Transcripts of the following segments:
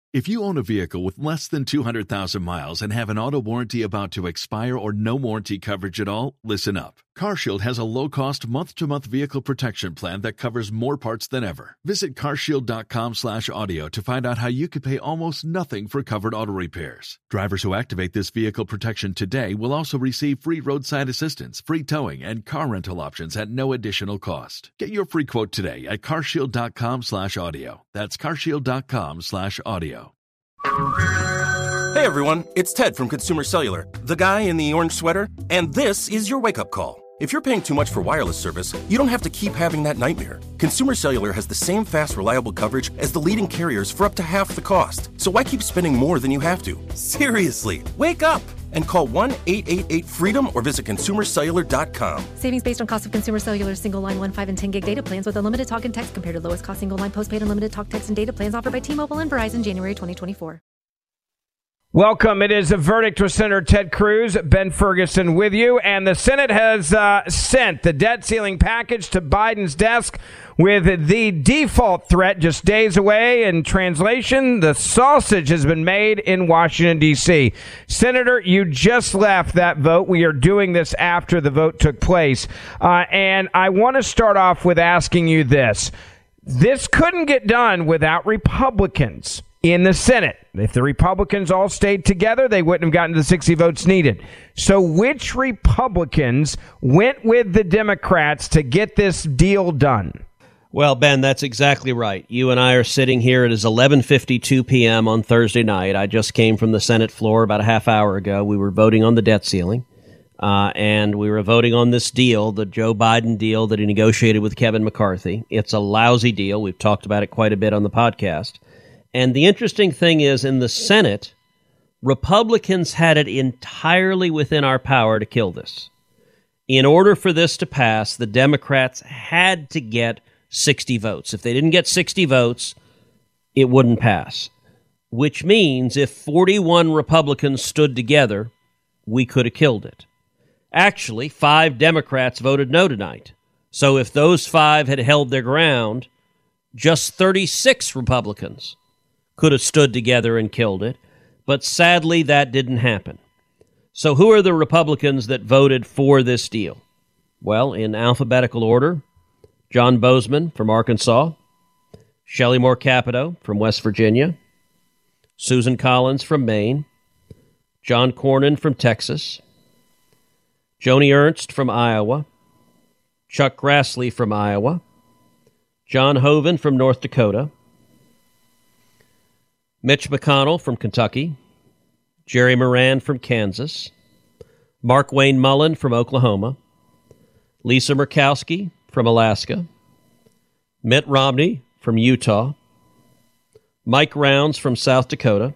If you own a vehicle with less than 200,000 miles and have an auto warranty about to expire or no warranty coverage at all, listen up. CarShield has a low-cost month-to-month vehicle protection plan that covers more parts than ever. Visit carshield.com/audio to find out how you could pay almost nothing for covered auto repairs. Drivers who activate this vehicle protection today will also receive free roadside assistance, free towing, and car rental options at no additional cost. Get your free quote today at carshield.com/audio. That's carshield.com/audio. Hey everyone, it's Ted from Consumer Cellular, the guy in the orange sweater, and this is your wake-up call. If you're paying too much for wireless service, you don't have to keep having that nightmare. Consumer Cellular has the same fast, reliable coverage as the leading carriers for up to half the cost. So why keep spending more than you have to? Seriously, wake up and call 1-888-FREEDOM or visit consumercellular.com. Savings based on cost of Consumer Cellular single line 1, 5, and 10 gig data plans with unlimited talk and text compared to lowest cost single line postpaid unlimited talk, text, and data plans offered by T-Mobile and Verizon January 2024. Welcome. It is a verdict with Senator Ted Cruz, Ben Ferguson with you, and the Senate has sent the debt ceiling package to Biden's desk with the default threat just days away. In translation, the sausage has been made in Washington, D.C. Senator, you just left that vote. We are doing this after the vote took place, and I want to start off with asking you this. This couldn't get done without Republicans in the Senate. If the Republicans all stayed together, they wouldn't have gotten the 60 votes needed. So which Republicans went with the Democrats to get this deal done? Well, Ben, that's exactly right. You and I are sitting here. It is 11:52 p.m. on Thursday night. I just came from the Senate floor about a half hour ago. We were voting on the debt ceiling, and we were voting on this deal, the Joe Biden deal that he negotiated with Kevin McCarthy. It's a lousy deal. We've talked about it quite a bit on the podcast. And the interesting thing is, in the Senate, Republicans had it entirely within our power to kill this. In order for this to pass, the Democrats had to get 60 votes. If they didn't get 60 votes, it wouldn't pass. Which means if 41 Republicans stood together, we could have killed it. Actually, 5 Democrats voted no tonight. So if those 5 had held their ground, just 36 Republicans could have stood together and killed it. But sadly, that didn't happen. So who are the Republicans that voted for this deal? Well, in alphabetical order, John Bozeman from Arkansas, Shelley Moore Capito from West Virginia, Susan Collins from Maine, John Cornyn from Texas, Joni Ernst from Iowa, Chuck Grassley from Iowa, John Hoeven from North Dakota, Mitch McConnell from Kentucky, Jerry Moran from Kansas, Mark Wayne Mullen from Oklahoma, Lisa Murkowski from Alaska, Mitt Romney from Utah, Mike Rounds from South Dakota,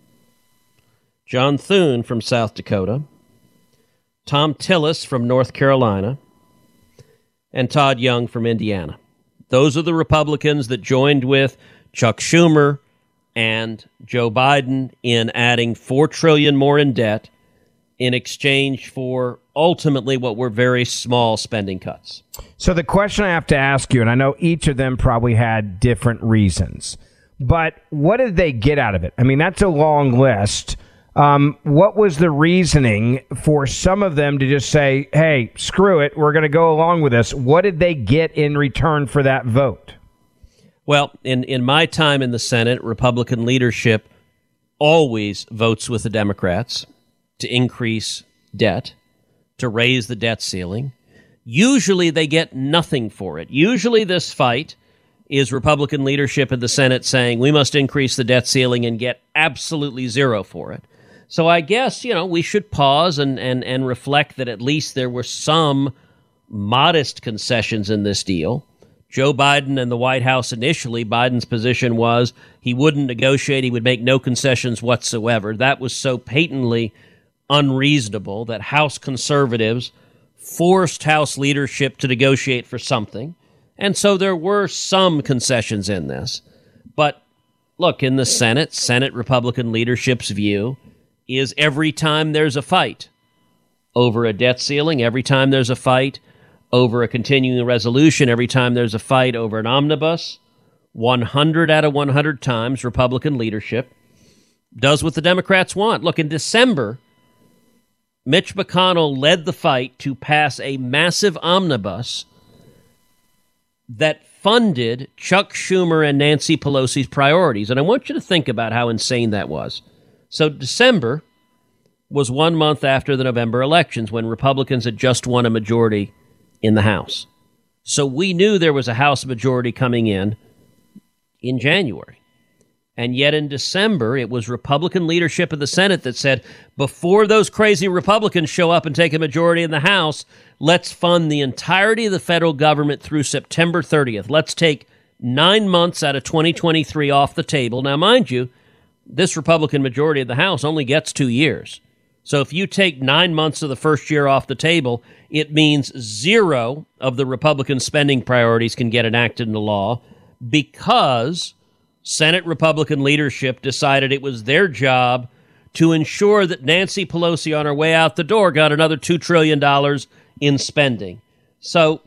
John Thune from South Dakota, Tom Tillis from North Carolina, and Todd Young from Indiana. Those are the Republicans that joined with Chuck Schumer and Joe Biden in adding $4 trillion more in debt in exchange for ultimately what were very small spending cuts. So the question I have to ask you, and I know each of them probably had different reasons, but what did they get out of it? I mean, that's a long list. What was the reasoning for some of them to just say, hey, screw it, we're going to go along with this? What did they get in return for that vote? Well, in my time in the Senate, Republican leadership always votes with the Democrats to increase debt, to raise the debt ceiling. Usually they get nothing for it. Usually this fight is Republican leadership in the Senate saying we must increase the debt ceiling and get absolutely zero for it. So I guess, we should pause and reflect that at least there were some modest concessions in this deal. Joe Biden and the White House initially, Biden's position was he wouldn't negotiate. He would make no concessions whatsoever. That was so patently unreasonable that House conservatives forced House leadership to negotiate for something. And so there were some concessions in this. But look, in the Senate Republican leadership's view is every time there's a fight over a debt ceiling, every time there's a fight over a continuing resolution, every time there's a fight over an omnibus, 100 out of 100 times Republican leadership does what the Democrats want. Look, in December, Mitch McConnell led the fight to pass a massive omnibus that funded Chuck Schumer and Nancy Pelosi's priorities. And I want you to think about how insane that was. So December was 1 month after the November elections when Republicans had just won a majority in the House. So we knew there was a House majority coming in January. And yet in December, it was Republican leadership of the Senate that said, before those crazy Republicans show up and take a majority in the House, let's fund the entirety of the federal government through September 30th. Let's take 9 months out of 2023 off the table. Now, mind you, this Republican majority of the House only gets 2 years. So if you take 9 months of the first year off the table, it means zero of the Republican spending priorities can get enacted into law because Senate Republican leadership decided it was their job to ensure that Nancy Pelosi on her way out the door got another $2 trillion in spending. So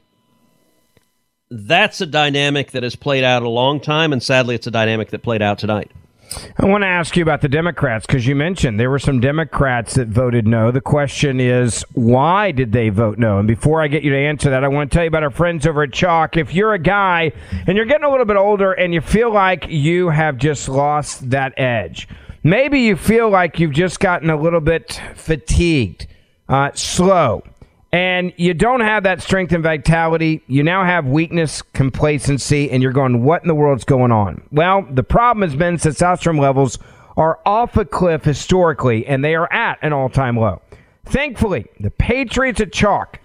that's a dynamic that has played out a long time, and sadly it's a dynamic that played out tonight. I want to ask you about the Democrats, because you mentioned there were some Democrats that voted no. The question is, why did they vote no? And before I get you to answer that, I want to tell you about our friends over at Chalk. If you're a guy and you're getting a little bit older and you feel like you have just lost that edge, maybe you feel like you've just gotten a little bit fatigued, slow, and you don't have that strength and vitality, you now have weakness, complacency, and you're going, what in the world's going on? Well, the problem has been testosterone levels are off a cliff historically, and they are at an all-time low. Thankfully, the Patriots at Chalk,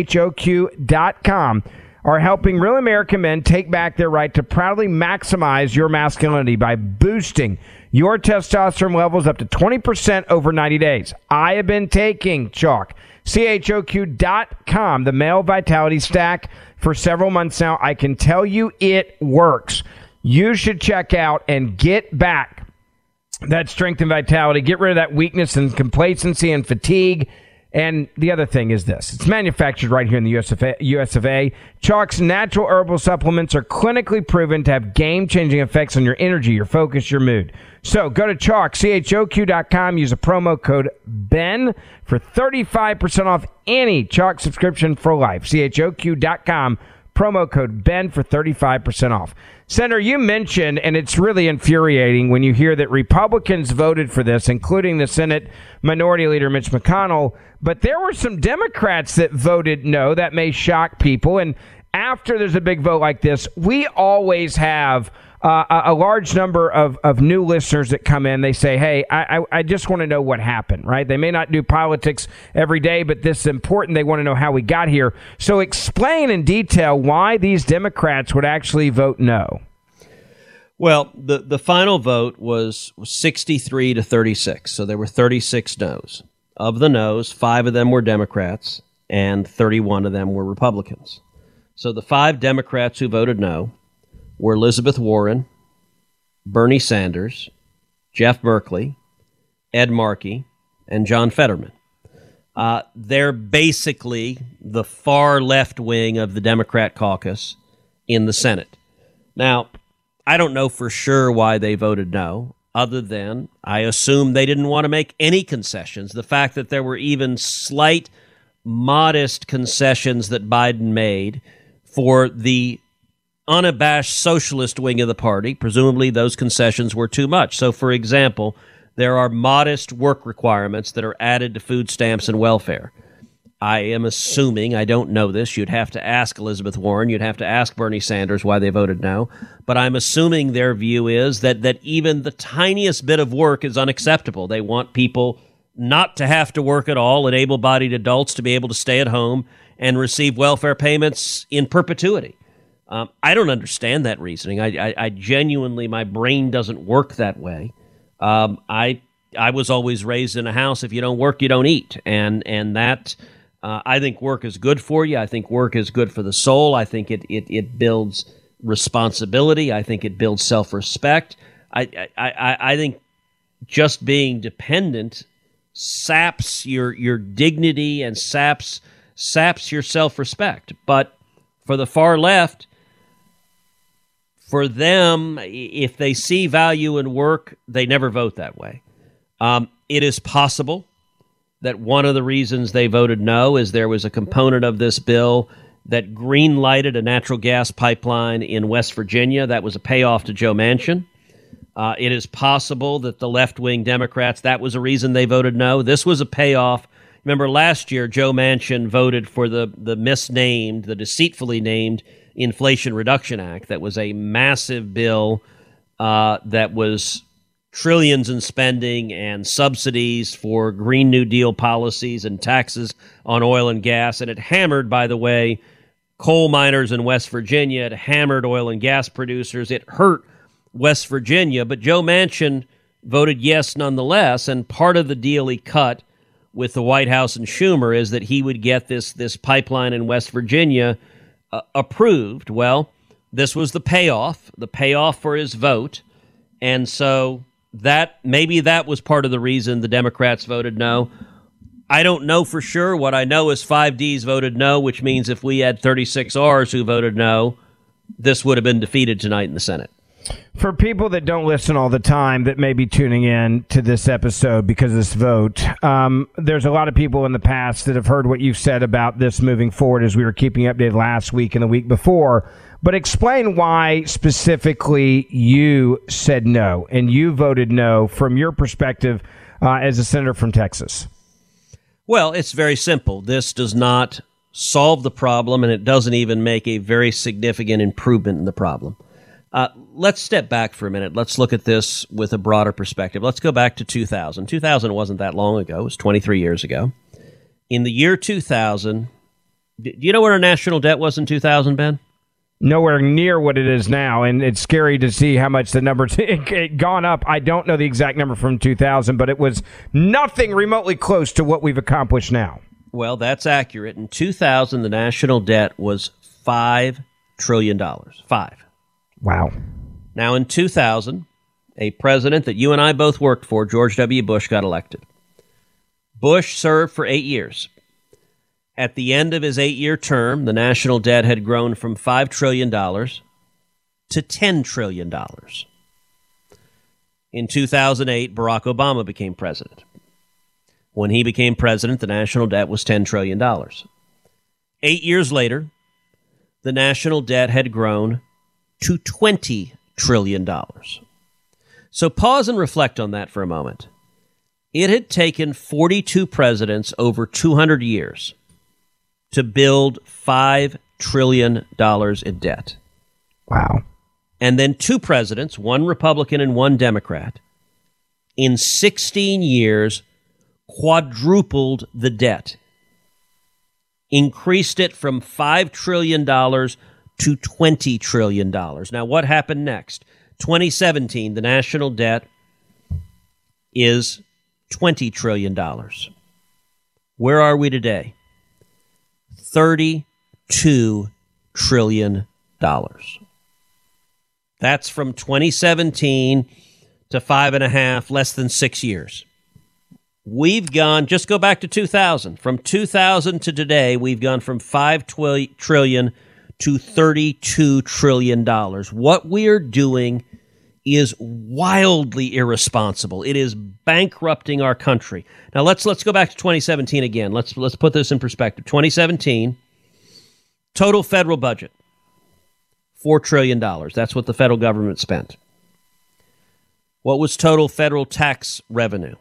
CHOQ.com, are helping real American men take back their right to proudly maximize your masculinity by boosting your testosterone levels up to 20% over 90 days. I have been taking Chalk, CHOQ.com, the male vitality stack, for several months now. I can tell you it works. You should check out and get back that strength and vitality. Get rid of that weakness and complacency and fatigue. And the other thing is this. It's manufactured right here in the US of A. Chalk's natural herbal supplements are clinically proven to have game-changing effects on your energy, your focus, your mood. So go to Chalk, CHOQ.com, use a promo code BEN for 35% off any Chalk subscription for life. CHOQ.com, promo code BEN for 35% off. Senator, you mentioned, and it's really infuriating when you hear that Republicans voted for this, including the Senate Minority Leader Mitch McConnell, but there were some Democrats that voted no. That may shock people. And after there's a big vote like this, we always have a large number of new listeners that come in. They say, hey, I just want to know what happened, right? They may not do politics every day, but this is important. They want to know how we got here. So explain in detail why these Democrats would actually vote no. Well, the final vote was 63 to 36, so there were 36 no's. Of the no's, 5 of them were Democrats, and 31 of them were Republicans. So the 5 Democrats who voted no were Elizabeth Warren, Bernie Sanders, Jeff Merkley, Ed Markey, and John Fetterman. They're basically the far left wing of the Democrat caucus in the Senate. Now, I don't know for sure why they voted no, other than I assume they didn't want to make any concessions. The fact that there were even slight, modest concessions that Biden made for the unabashed socialist wing of the party, presumably those concessions were too much. So, for example, there are modest work requirements that are added to food stamps and welfare. I am assuming, I don't know this, you'd have to ask Elizabeth Warren, you'd have to ask Bernie Sanders why they voted no, but I'm assuming their view is that even the tiniest bit of work is unacceptable. They want people not to have to work at all, and able-bodied adults to be able to stay at home and receive welfare payments in perpetuity. I don't understand that reasoning. I genuinely, my brain doesn't work that way. I was always raised in a house, if you don't work, you don't eat. And that, I think work is good for you. I think work is good for the soul. I think it builds responsibility. I think it builds self-respect. I think just being dependent saps your dignity and saps your self-respect. But for the far left, for them, if they see value in work, they never vote that way. It is possible that one of the reasons they voted no is there was a component of this bill that green-lighted a natural gas pipeline in West Virginia. That was a payoff to Joe Manchin. It is possible that the left-wing Democrats, that was a reason they voted no. This was a payoff. Remember last year, Joe Manchin voted for the deceitfully named Inflation Reduction Act. That was a massive bill that was trillions in spending and subsidies for Green New Deal policies and taxes on oil and gas. And it hammered, by the way, coal miners in West Virginia. It hammered oil and gas producers. It hurt West Virginia. But Joe Manchin voted yes nonetheless. And part of the deal he cut with the White House and Schumer is that he would get this pipeline in West Virginia approved. Well, this was the payoff for his vote. And so maybe that was part of the reason the Democrats voted no. I don't know for sure. What I know is 5Ds voted no, which means if we had 36 Rs who voted no, this would have been defeated tonight in the Senate. For people that don't listen all the time that may be tuning in to this episode because of this vote, there's a lot of people in the past that have heard what you've said about this moving forward as we were keeping updated last week and the week before. But explain why specifically you said no and you voted no from your perspective as a senator from Texas. Well, it's very simple. This does not solve the problem, and it doesn't even make a very significant improvement in the problem. Let's step back for a minute. Let's look at this with a broader perspective. Let's go back to 2000. 2000 wasn't that long ago. It was 23 years ago. In the year 2000, do you know what our national debt was in 2000, Ben? Nowhere near what it is now, and it's scary to see how much the numbers it gone up. I don't know the exact number from 2000, but it was nothing remotely close to what we've accomplished now. Well, that's accurate. In 2000, the national debt was $5 trillion. Five. Wow. Now, in 2000, a president that you and I both worked for, George W. Bush, got elected. Bush served for 8 years. At the end of his 8-year term, the national debt had grown from $5 trillion to $10 trillion. In 2008, Barack Obama became president. When he became president, the national debt was $10 trillion. 8 years later, the national debt had grown to $20 trillion. So pause and reflect on that for a moment. It had taken 42 presidents over 200 years to build $5 trillion in debt. Wow. And then two presidents, one Republican and one Democrat, in 16 years quadrupled the debt, increased it from $5 trillion to $20 trillion. Now, what happened next? 2017, the national debt is $20 trillion. Where are we today? $32 trillion. That's from 2017 to 5.5, less than 6 years. We've gone, just go back to 2000. From 2000 to today, we've gone from $5 trillion to $32 trillion. What we are doing is wildly irresponsible. It is bankrupting our country. Now let's go back to 2017 again. Let's put this in perspective. 2017, total federal budget, $4 trillion. That's what the federal government spent. What was total federal tax revenue?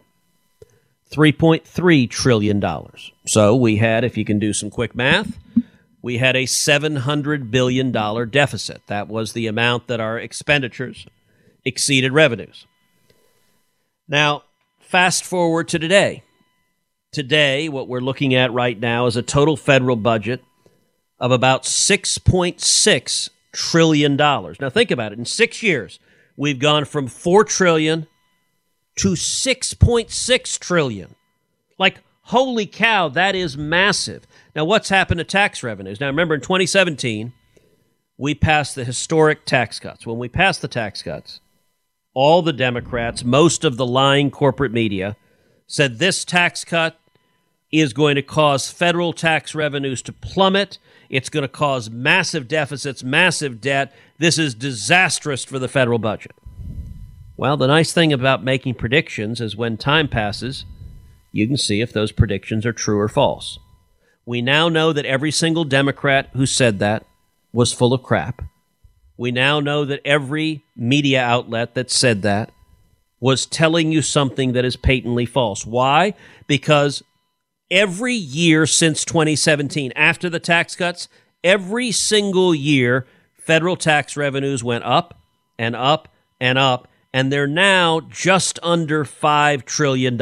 $3.3 trillion. So we had, if you can do some quick math, we had a $700 billion deficit. That was the amount that our expenditures exceeded revenues. Now, fast forward to today. Today, what we're looking at right now is a total federal budget of about $6.6 trillion. Now, think about it. In 6 years, we've gone from $4 trillion to $6.6 trillion. Like, holy cow, that is massive. Now, what's happened to tax revenues? Now, remember, in 2017, we passed the historic tax cuts. When we passed the tax cuts, all the Democrats, most of the lying corporate media, said this tax cut is going to cause federal tax revenues to plummet. It's going to cause massive deficits, massive debt. This is disastrous for the federal budget. Well, the nice thing about making predictions is when time passes, you can see if those predictions are true or false. We now know that every single Democrat who said that was full of crap. We now know that every media outlet that said that was telling you something that is patently false. Why? Because every year since 2017, after the tax cuts, every single year, federal tax revenues went up and up and up, and they're now just under $5 trillion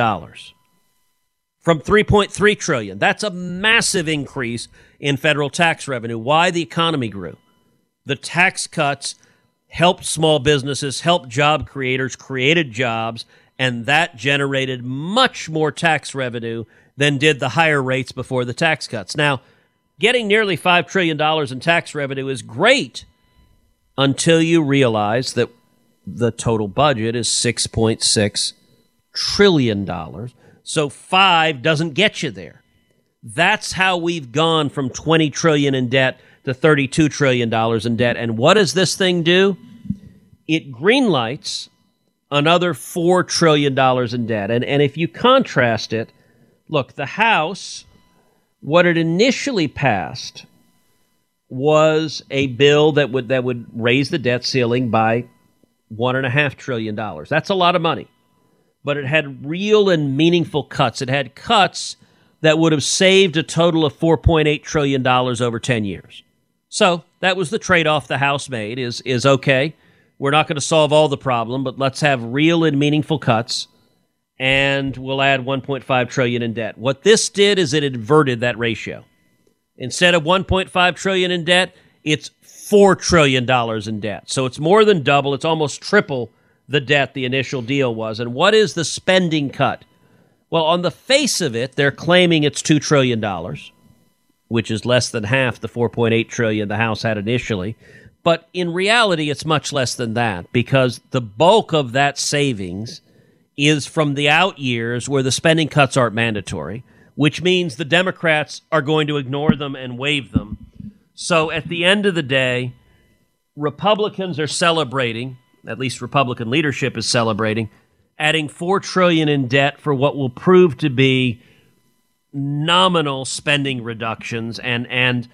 from $3.3 trillion. That's a massive increase in federal tax revenue. Why? The economy grew. The tax cuts helped small businesses, helped job creators, created jobs, and that generated much more tax revenue than did the higher rates before the tax cuts. Now, getting nearly $5 trillion in tax revenue is great until you realize that the total budget is $6.6 trillion. So 5 doesn't get you there. That's how we've gone from $20 trillion in debt to $32 trillion in debt. And what does this thing do? It greenlights another $4 trillion in debt. And if you contrast it, look, the House, what it initially passed was a bill that would raise the debt ceiling by $1.5 trillion. That's a lot of money. But it had real and meaningful cuts. It had cuts that would have saved a total of $4.8 trillion over 10 years. So that was the trade-off the House made, is okay, we're not going to solve all the problem, but let's have real and meaningful cuts, and we'll add $1.5 trillion in debt. What this did is it inverted that ratio. Instead of $1.5 trillion in debt, it's $4 trillion in debt. So it's more than double. It's almost triple the debt the initial deal was. And what is the spending cut? Well, on the face of it, they're claiming it's $2 trillion, which is less than half the $4.8 trillion the House had initially. But in reality, it's much less than that, because the bulk of that savings is from the out years where the spending cuts aren't mandatory, which means the Democrats are going to ignore them and waive them. So at the end of the day, Republicans are celebrating, at least Republican leadership is celebrating, adding $4 trillion in debt for what will prove to be nominal spending reductions. And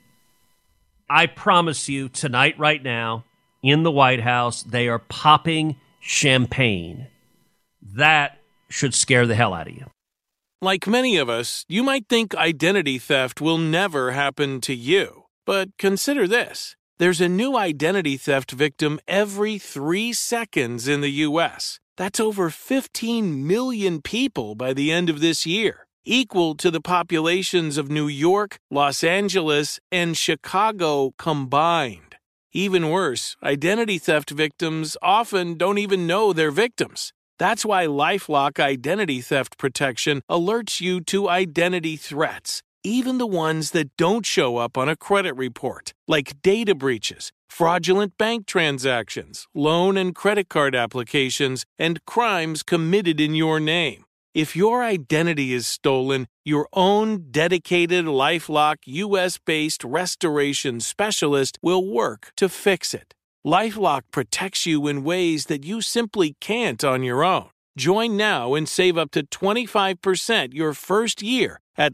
I promise you tonight, right now, in the White House, they are popping champagne. That should scare the hell out of you. Like many of us, you might think identity theft will never happen to you. But consider this. There's a new identity theft victim every 3 seconds in the U.S. That's over 15 million people by the end of this year, equal to the populations of New York, Los Angeles, and Chicago combined. Even worse, identity theft victims often don't even know they're victims. That's why LifeLock Identity Theft Protection alerts you to identity threats, even the ones that don't show up on a credit report, like data breaches, fraudulent bank transactions, loan and credit card applications, and crimes committed in your name. If your identity is stolen, your own dedicated LifeLock U.S.-based restoration specialist will work to fix it. LifeLock protects you in ways that you simply can't on your own. Join now and save up to 25% your first year at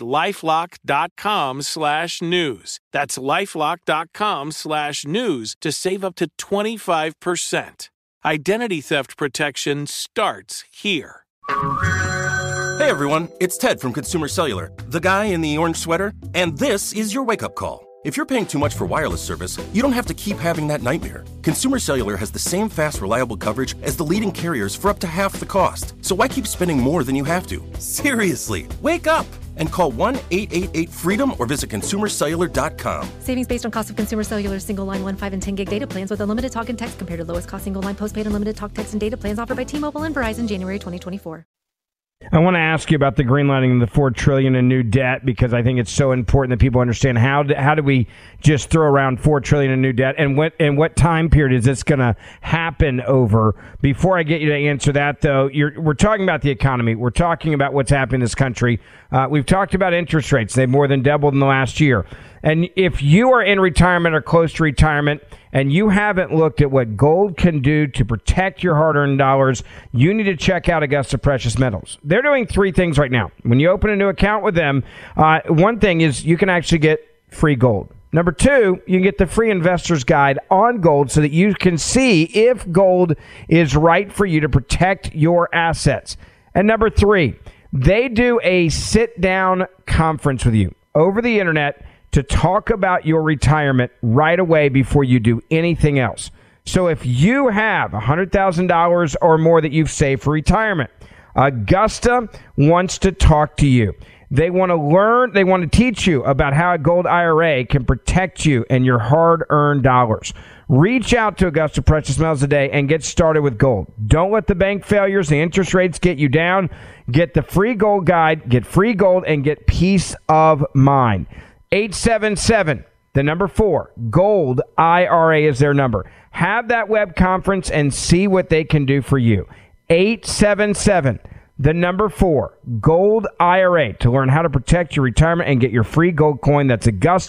LifeLock.com/news. That's LifeLock.com/news to save up to 25%. Identity theft protection starts here. Hey everyone, it's Ted from Consumer Cellular, the guy in the orange sweater, and this is your wake-up call. If you're paying too much for wireless service, you don't have to keep having that nightmare. Consumer Cellular has the same fast, reliable coverage as the leading carriers for up to half the cost. So why keep spending more than you have to? Seriously, wake up and call 1-888-FREEDOM or visit consumercellular.com. Savings based on cost of Consumer Cellular single line 1, 5, and 10 gig data plans with unlimited talk and text compared to lowest cost single line postpaid unlimited talk, text, and data plans offered by T-Mobile and Verizon January 2024. I want to ask you about the greenlighting of the $4 trillion in new debt, because I think it's so important that people understand how do we just throw around $4 trillion in new debt, and what time period is this going to happen over? Before I get you to answer that, though, we're talking about the economy. We're talking about what's happening in this country. We've talked about interest rates. They've more than doubled in the last year. And if you are in retirement or close to retirement and you haven't looked at what gold can do to protect your hard-earned dollars, you need to check out Augusta Precious Metals. They're doing 3 things right now. When you open a new account with them, one thing is you can actually get free gold. Number 2, you can get the free investor's guide on gold so that you can see if gold is right for you to protect your assets. And number 3, they do a sit-down conference with you over the internet to talk about your retirement right away before you do anything else. So if you have $100,000 or more that you've saved for retirement, Augusta wants to talk to you. They want to learn, they want to teach you about how a gold IRA can protect you and your hard-earned dollars. Reach out to Augusta Precious Metals today and get started with gold. Don't let the bank failures, the interest rates get you down. Get the free gold guide, get free gold, and get peace of mind. 877, the number 4, Gold IRA is their number. Have that web conference and see what they can do for you. 877, the number 4, Gold IRA, to learn how to protect your retirement and get your free gold coin. That's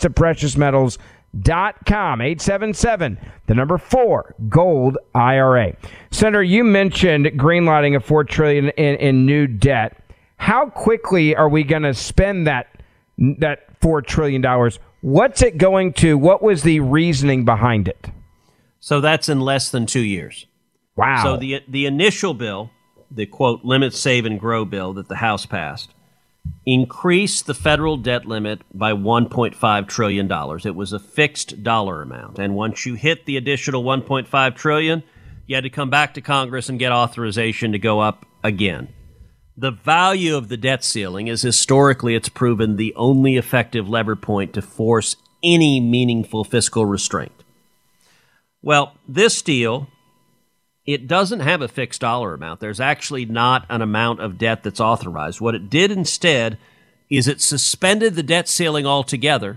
AugustaPreciousMetals.com. 877, the number 4, Gold IRA. Senator, you mentioned greenlighting of $4 trillion in new debt. How quickly are we going to spend that $4 trillion? What's it going to? What was the reasoning behind it? So that's in less than 2 years. Wow. So the initial bill, the quote limit, save, and grow bill that the House passed, increased the federal debt limit by $1.5 trillion. It was a fixed dollar amount. And once you hit the additional $1.5 trillion, you had to come back to Congress and get authorization to go up again. The value of the debt ceiling is historically it's proven the only effective lever point to force any meaningful fiscal restraint. Well, this deal, it doesn't have a fixed dollar amount. There's actually not an amount of debt that's authorized. What it did instead is it suspended the debt ceiling altogether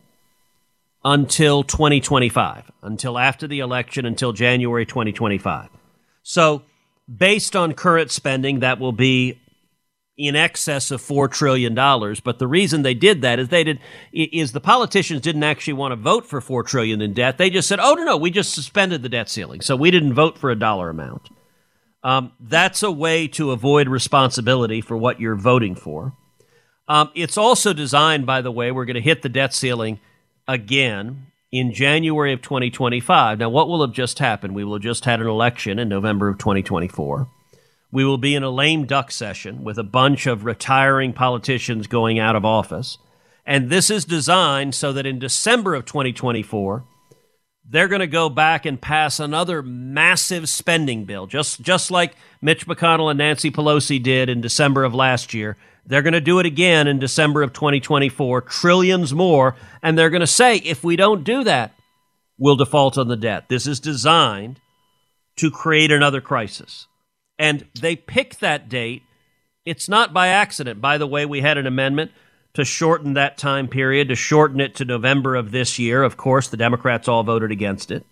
until 2025, until after the election, until January 2025. So based on current spending, that will be in excess of $4 trillion. But the reason they did that is the politicians didn't actually want to vote for $4 trillion in debt. They just said, oh, no, we just suspended the debt ceiling. So we didn't vote for a dollar amount. That's a way to avoid responsibility for what you're voting for. It's also designed, by the way, we're going to hit the debt ceiling again in January of 2025. Now, what will have just happened? We will have just had an election in November of 2024. We will be in a lame duck session with a bunch of retiring politicians going out of office. And this is designed so that in December of 2024, they're going to go back and pass another massive spending bill, just like Mitch McConnell and Nancy Pelosi did in December of last year. They're going to do it again in December of 2024, trillions more. And they're going to say, if we don't do that, we'll default on the debt. This is designed to create another crisis. And they pick that date. It's not by accident. By the way, we had an amendment to shorten that time period, to shorten it to November of this year. Of course, the Democrats all voted against it.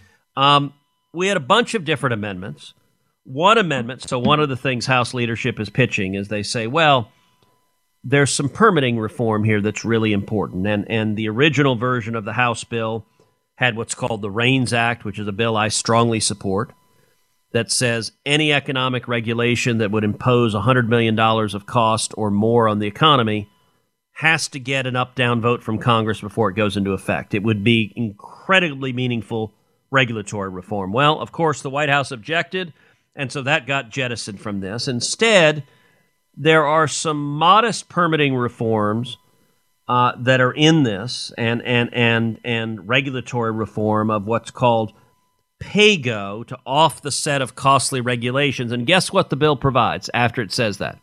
We had a bunch of different amendments. One amendment, so one of the things House leadership is pitching is they say, well, there's some permitting reform here that's really important. And the original version of the House bill had what's called the REINS Act, which is a bill I strongly support, that says any economic regulation that would impose $100 million of cost or more on the economy has to get an up-down vote from Congress before it goes into effect. It would be incredibly meaningful regulatory reform. Well, of course, the White House objected, and so that got jettisoned from this. Instead, there are some modest permitting reforms that are in this and regulatory reform of what's called pay-go to off the set of costly regulations. And guess what the bill provides after it says that?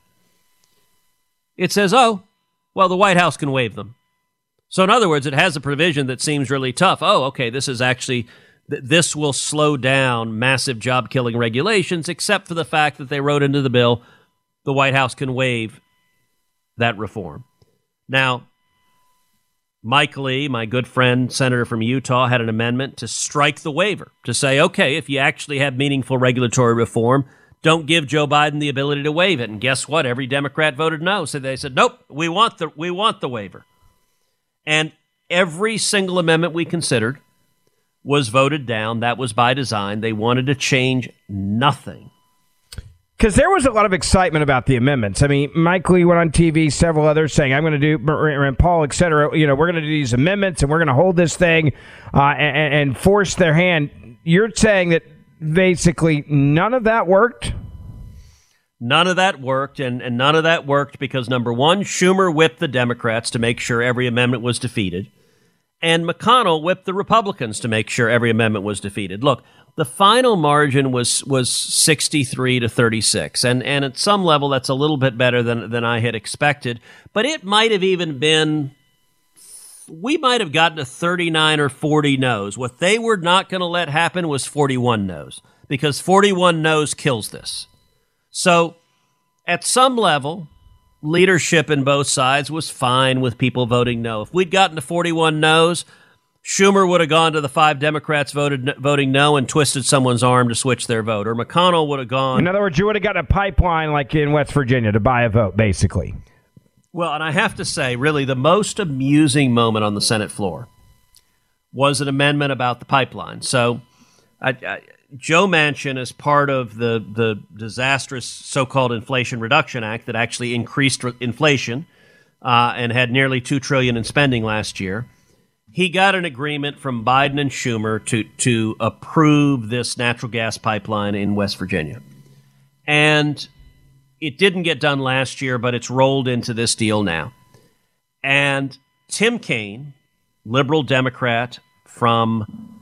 It says, oh, well, the White House can waive them. So in other words, it has a provision that seems really tough. Oh, okay, this is actually, this will slow down massive job-killing regulations, except for the fact that they wrote into the bill the White House can waive that reform. Now, Mike Lee, my good friend, senator from Utah, had an amendment to strike the waiver, to say, okay, if you actually have meaningful regulatory reform, don't give Joe Biden the ability to waive it. And guess what? Every Democrat voted no. So they said, nope, we want the waiver. And every single amendment we considered was voted down. That was by design. They wanted to change nothing. Because there was a lot of excitement about the amendments. I mean, Mike Lee went on TV, several others saying, I'm going to do, and Paul, et cetera, we're going to do these amendments and we're going to hold this thing and force their hand. You're saying that basically none of that worked? None of that worked, and none of that worked because, number one, Schumer whipped the Democrats to make sure every amendment was defeated, and McConnell whipped the Republicans to make sure every amendment was defeated. Look, the final margin was 63 to 36, and at some level that's a little bit better than I had expected, but it might have even been, we might have gotten to 39 or 40 no's. What they were not going to let happen was 41 no's, because 41 no's kills this. So at some level, leadership in both sides was fine with people voting no. If we'd gotten to 41 no's, Schumer would have gone to the 5 Democrats voting no and twisted someone's arm to switch their vote. Or McConnell would have gone. In other words, you would have gotten a pipeline like in West Virginia to buy a vote, basically. Well, and I have to say, really, the most amusing moment on the Senate floor was an amendment about the pipeline. So Joe Manchin, as part of the disastrous so-called Inflation Reduction Act that actually increased inflation and had nearly $2 trillion in spending last year, he got an agreement from Biden and Schumer to approve this natural gas pipeline in West Virginia. And it didn't get done last year, but it's rolled into this deal now. And Tim Kaine, liberal Democrat from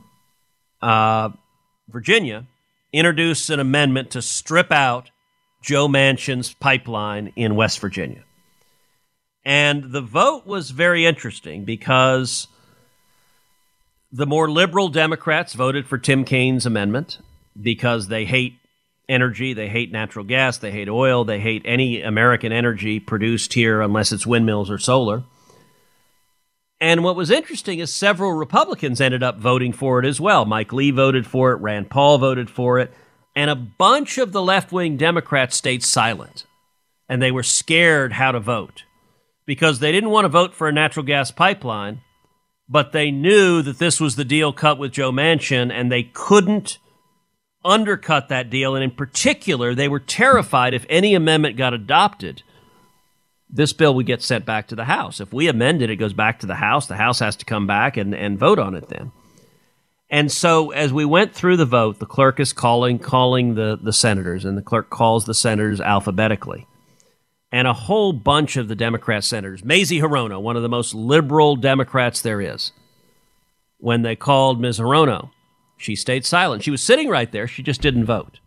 Virginia, introduced an amendment to strip out Joe Manchin's pipeline in West Virginia. And the vote was very interesting because the more liberal Democrats voted for Tim Kaine's amendment because they hate energy, they hate natural gas, they hate oil, they hate any American energy produced here unless it's windmills or solar. And what was interesting is several Republicans ended up voting for it as well. Mike Lee voted for it, Rand Paul voted for it, and a bunch of the left-wing Democrats stayed silent. And they were scared how to vote because they didn't want to vote for a natural gas pipeline, but they knew that this was the deal cut with Joe Manchin, and they couldn't undercut that deal. And in particular, they were terrified if any amendment got adopted, this bill would get sent back to the House. If we amend it, it goes back to the House. The House has to come back and vote on it then. And so as we went through the vote, the clerk is calling the senators, and the clerk calls the senators alphabetically. And a whole bunch of the Democrat senators, Mazie Hirono, one of the most liberal Democrats there is, when they called Ms. Hirono, she stayed silent. She was sitting right there. She just didn't vote.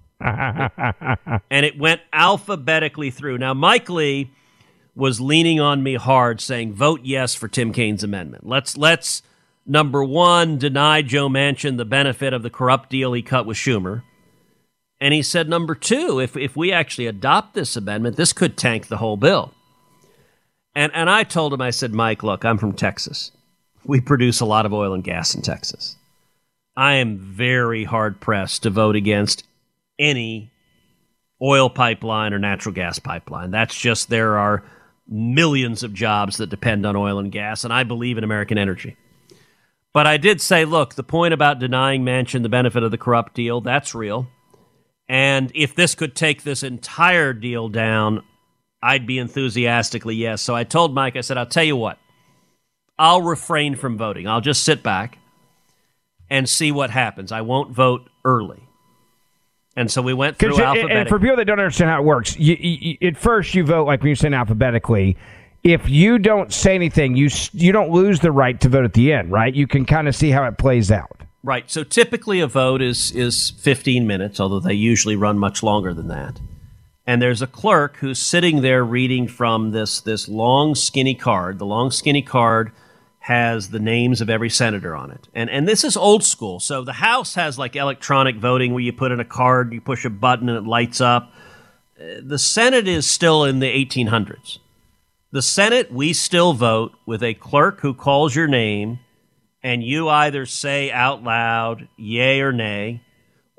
And it went alphabetically through. Now, Mike Lee was leaning on me hard, saying, vote yes for Tim Kaine's amendment. Let's number one, deny Joe Manchin the benefit of the corrupt deal he cut with Schumer. And he said, number two, if we actually adopt this amendment, this could tank the whole bill. And I told him, I said, Mike, look, I'm from Texas. We produce a lot of oil and gas in Texas. I am very hard-pressed to vote against any oil pipeline or natural gas pipeline. That's just, there are millions of jobs that depend on oil and gas, and I believe in American energy. But I did say, look, the point about denying Manchin the benefit of the corrupt deal, that's real. And if this could take this entire deal down, I'd be enthusiastically yes. So I told Mike, I said, I'll tell you what, I'll refrain from voting. I'll just sit back and see what happens. I won't vote early. And so we went through alphabetically. And for people that don't understand how it works, at first you vote, like when you say alphabetically. If you don't say anything, you don't lose the right to vote at the end, right? You can kind of see how it plays out. Right. So typically a vote is 15 minutes, although they usually run much longer than that. And there's a clerk who's sitting there reading from this long, skinny card. The long, skinny card has the names of every senator on it. And this is old school. So the House has like electronic voting where you put in a card, you push a button, and it lights up. The Senate is still in the 1800s. The Senate, we still vote with a clerk who calls your name, and you either say out loud, yay or nay,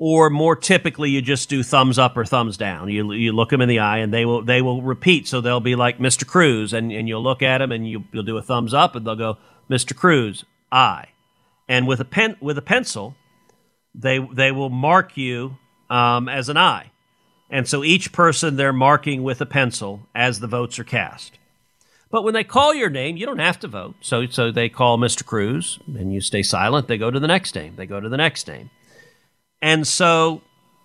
or more typically you just do thumbs up or thumbs down. You look them in the eye, and they will repeat. So they'll be like Mr. Cruz, and you'll look at them, and you'll do a thumbs up, and they'll go Mr. Cruz, aye. And with a pencil, they will mark you as an aye. And so each person they're marking with a pencil as the votes are cast. But when they call your name, you don't have to vote. So they call Mr. Cruz, and you stay silent. They go to the next name. They go to the next name. And so,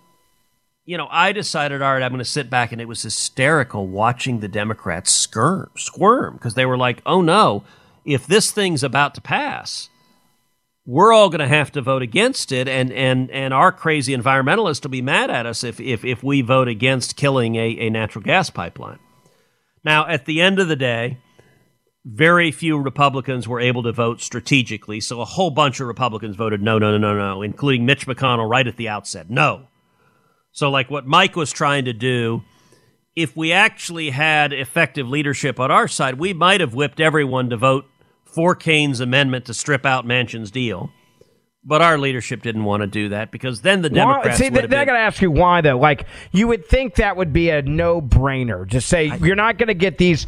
I decided, all right, I'm going to sit back, and it was hysterical watching the Democrats squirm, because they were like, oh no, if this thing's about to pass, we're all going to have to vote against it, and our crazy environmentalists will be mad at us if we vote against killing a natural gas pipeline. Now, at the end of the day, very few Republicans were able to vote strategically, so a whole bunch of Republicans voted no, including Mitch McConnell right at the outset. No. So like what Mike was trying to do, if we actually had effective leadership on our side, we might have whipped everyone to vote for Kane's amendment to strip out Manchin's deal. But our leadership didn't want to do that, because then the Democrats would have been... I got to ask you why, though. Like, you would think that would be a no-brainer. Just say, you're not going to get these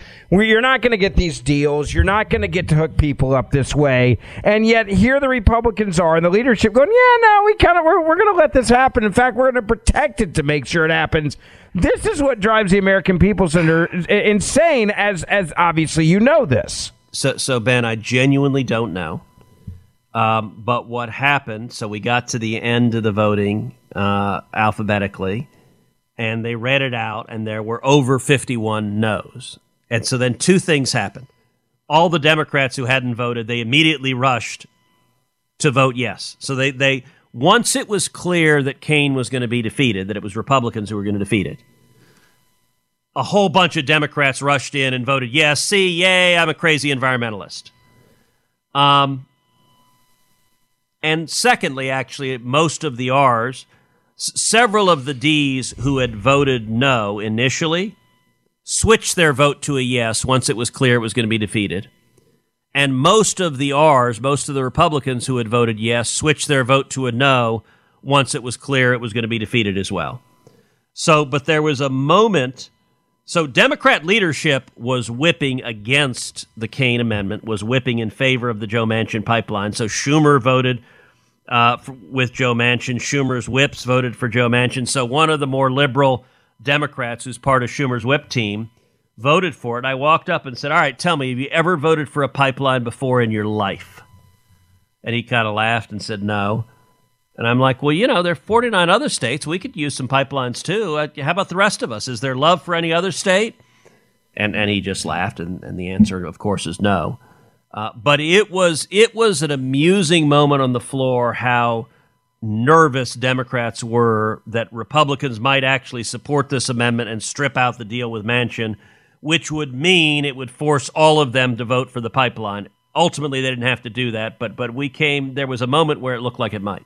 deals. You're not going to get to hook people up this way. And yet, here the Republicans are, and the leadership going, yeah, no, we're going to let this happen. In fact, we're going to protect it to make sure it happens. This is what drives the American people insane, as obviously you know this. So, Ben, I genuinely don't know. But what happened, so we got to the end of the voting alphabetically, and they read it out, and there were over 51 no's. And so then two things happened. All the Democrats who hadn't voted, they immediately rushed to vote yes. So they once it was clear that Kane was going to be defeated, that it was Republicans who were going to defeat it, a whole bunch of Democrats rushed in and voted yes. See, yay, I'm a crazy environmentalist. And secondly, actually, most of the R's, several of the D's who had voted no initially switched their vote to a yes once it was clear it was going to be defeated. And most of the R's, most of the Republicans who had voted yes, switched their vote to a no once it was clear it was going to be defeated as well. So, but there was a moment... So Democrat leadership was whipping against the Kane amendment, was whipping in favor of the Joe Manchin pipeline. So Schumer voted with Joe Manchin. Schumer's whips voted for Joe Manchin. So one of the more liberal Democrats who's part of Schumer's whip team voted for it. I walked up and said, all right, tell me, have you ever voted for a pipeline before in your life? And he kind of laughed and said no. And I'm like, well, there are 49 other states. We could use some pipelines, too. How about the rest of us? Is there love for any other state? And he just laughed, and the answer, of course, is no. But it was an amusing moment on the floor how nervous Democrats were that Republicans might actually support this amendment and strip out the deal with Manchin, which would mean it would force all of them to vote for the pipeline. Ultimately, they didn't have to do that, but there was a moment where it looked like it might.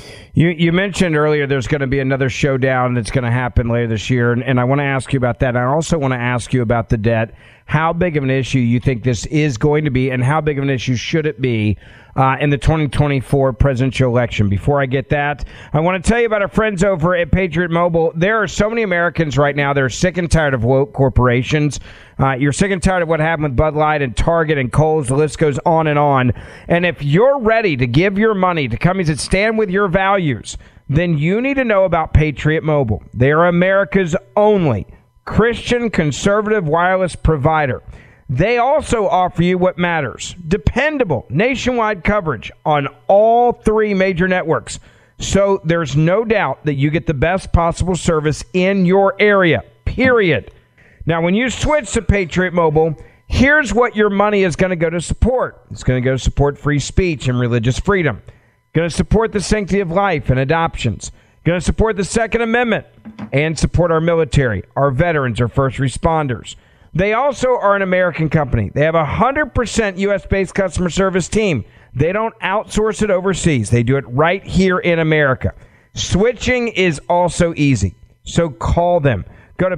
You mentioned earlier there's going to be another showdown that's going to happen later this year, and I want to ask you about that. I also want to ask you about the debt. How big of an issue you think this is going to be, and how big of an issue should it be in the 2024 presidential election? Before I get that, I want to tell you about our friends over at Patriot Mobile. There are so many Americans right now that are sick and tired of woke corporations. You're sick and tired of what happened with Bud Light and Target and Kohl's. The list goes on. And if you're ready to give your money to companies that stand with your values, then you need to know about Patriot Mobile. They are America's only Christian conservative wireless provider. They also offer you what matters: dependable nationwide coverage on all three major networks. So there's no doubt that you get the best possible service in your area, period. Now, when you switch to Patriot Mobile, here's what your money is going to go to support. It's going to go to support free speech and religious freedom. Going to support the sanctity of life and adoptions. Going to support the Second Amendment and support our military, our veterans, our first responders. They also are an American company. They have a 100% U.S.-based customer service team. They don't outsource it overseas. They do it right here in America. Switching is also easy. So call them. Go to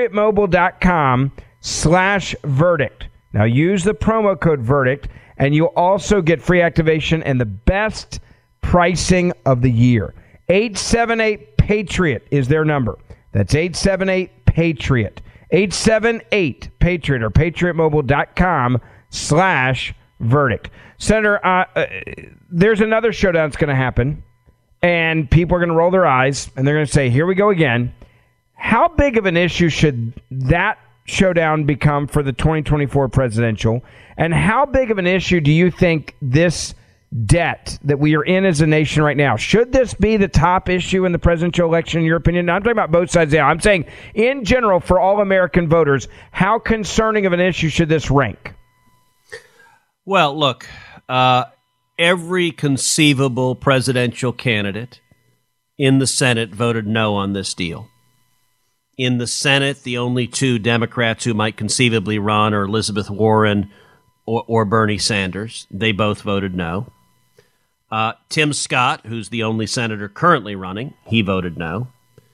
patriotmobile.com/verdict. Now use the promo code VERDICT, and you'll also get free activation and the best pricing of the year. 878-PATRIOT is their number. That's 878-PATRIOT. 878-PATRIOT or patriotmobile.com/verdict. Senator, there's another showdown that's going to happen, and people are going to roll their eyes, and they're going to say, here we go again. How big of an issue should that showdown become for the 2024 presidential? And how big of an issue do you think this debt that we are in as a nation right now, should this be the top issue in the presidential election, in your opinion? Now, I'm talking about both sides now. I'm saying, in general, for all American voters, how concerning of an issue should this rank? Well, look, every conceivable presidential candidate in the Senate voted no on this deal. In the Senate, the only two Democrats who might conceivably run are Elizabeth Warren or Bernie Sanders. They both voted no. Tim Scott, who's the only senator currently running, he voted no.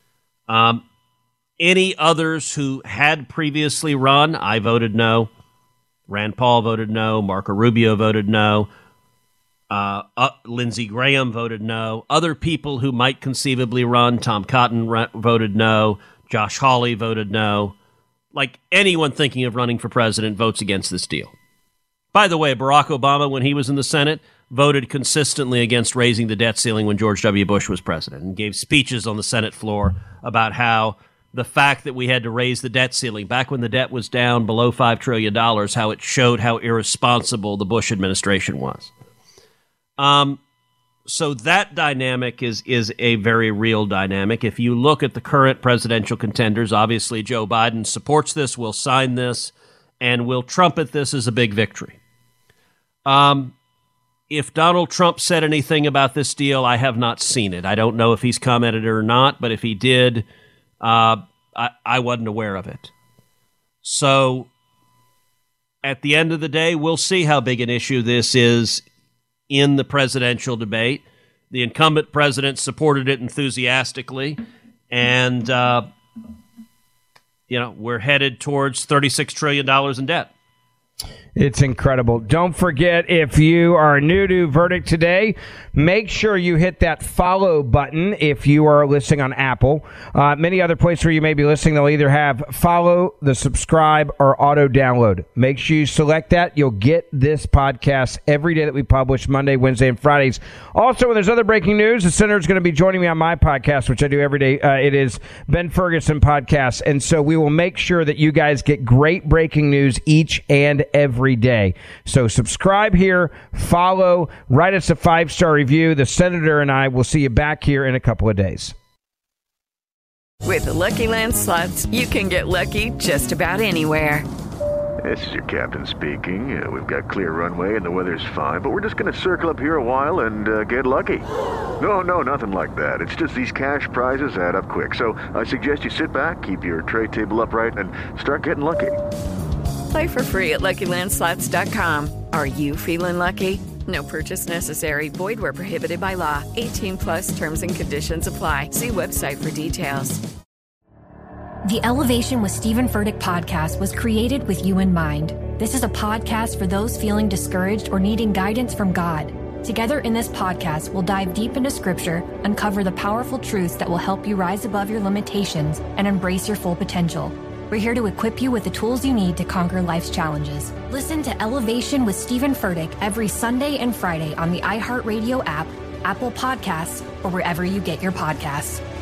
Any others who had previously run, I voted no. Rand Paul voted no. Marco Rubio voted no. Lindsey Graham voted no. Other people who might conceivably run, Tom Cotton voted no. Josh Hawley voted no. Like, anyone thinking of running for president votes against this deal. By the way, Barack Obama, when he was in the Senate, voted consistently against raising the debt ceiling when George W. Bush was president, and gave speeches on the Senate floor about how the fact that we had to raise the debt ceiling back when the debt was down below $5 trillion, how it showed how irresponsible the Bush administration was. So that dynamic is a very real dynamic. If you look at the current presidential contenders, obviously Joe Biden supports this, will sign this, and will trumpet this as a big victory. If Donald Trump said anything about this deal, I have not seen it. I don't know if he's commented or not, but if he did, I wasn't aware of it. So at the end of the day, we'll see how big an issue this is in the presidential debate. The incumbent president supported it enthusiastically, and we're headed towards $36 trillion in debt. It's incredible. Don't forget, if you are new to Verdict Today, make sure you hit that follow button if you are listening on Apple. Many other places where you may be listening, they'll either have follow, the subscribe, or auto download. Make sure you select that. You'll get this podcast every day that we publish, Monday, Wednesday, and Fridays. Also, when there's other breaking news, the senator is going to be joining me on my podcast, which I do every day. It is Ben Ferguson Podcast. And so we will make sure that you guys get great breaking news each and every day. So subscribe here, follow, write us a 5-star review. The senator and I will see you back here in a couple of days. With the Lucky Land Slots, you can get lucky just about anywhere. This is your captain speaking. We've got clear runway and the weather's fine, but we're just going to circle up here a while and get lucky. No, nothing like that. It's just these cash prizes add up quick. So I suggest you sit back, keep your tray table upright, and start getting lucky. Play for free at LuckyLandSlots.com. Are you feeling lucky? No purchase necessary. Void where prohibited by law. 18+ terms and conditions apply. See website for details. The Elevation with Stephen Furtick podcast was created with you in mind. This is a podcast for those feeling discouraged or needing guidance from God. Together in this podcast, we'll dive deep into Scripture, uncover the powerful truths that will help you rise above your limitations and embrace your full potential. We're here to equip you with the tools you need to conquer life's challenges. Listen to Elevation with Stephen Furtick every Sunday and Friday on the iHeartRadio app, Apple Podcasts, or wherever you get your podcasts.